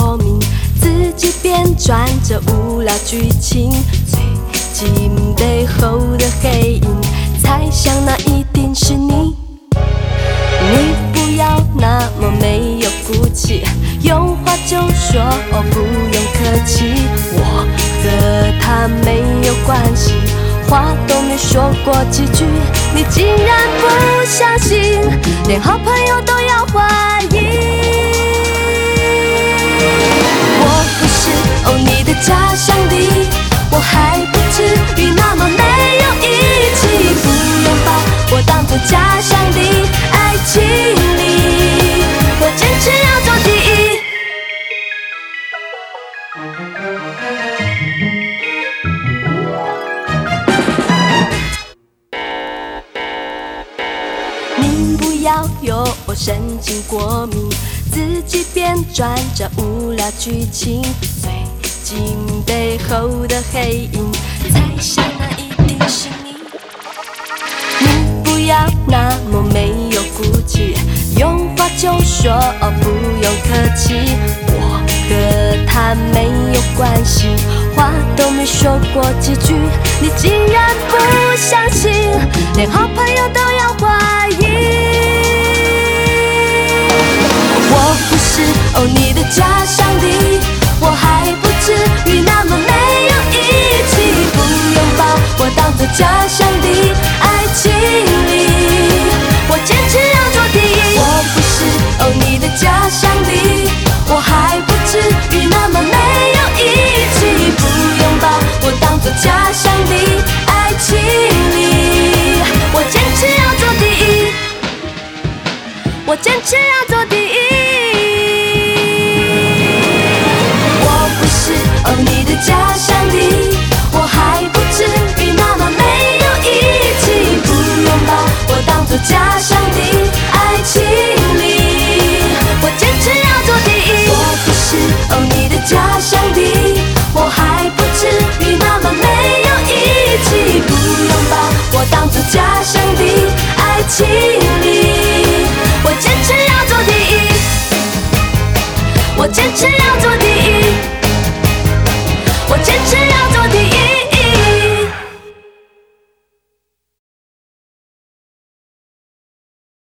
过敏，自己编撰着无聊剧情，最寂寞背后的黑影，猜想那一定是你。你不要那么没有骨气，有话就说，不用客气。我和他没有关系，话都没说过几句，你竟然不相信，连好朋友都要怀疑。我不是你的假想敌，我还不至于那么没有义气，不用把我当作假想敌，爱情里我坚持要做第一。你不要有神经过敏，自己编撰着无聊剧情，最寂寞背后的黑影，猜想那一定是你。你不要那么没有骨气，有话就说，不用客气。我和他没有关系，话都没说过几句，你竟然不相信，连好朋友都要怀疑。我不是你的假想敌，我还不至于那么没有义气，不用把我当作假想敌，爱情里我坚持要做第一。我不是你的假想敌，我还不至于那么没有义气，不用把我当作假想敌，爱情里我坚持要做第一，我坚持要做第一。我不是你的假想敌，我还不至于那么没有义气，不用把我当作假想敌，爱情里我坚持要做第一。我不是你的假想敌，我还不至于那么没有义气，不用把我当作假想敌，爱情里我坚持要做第一，我坚持要做第一，我坚持要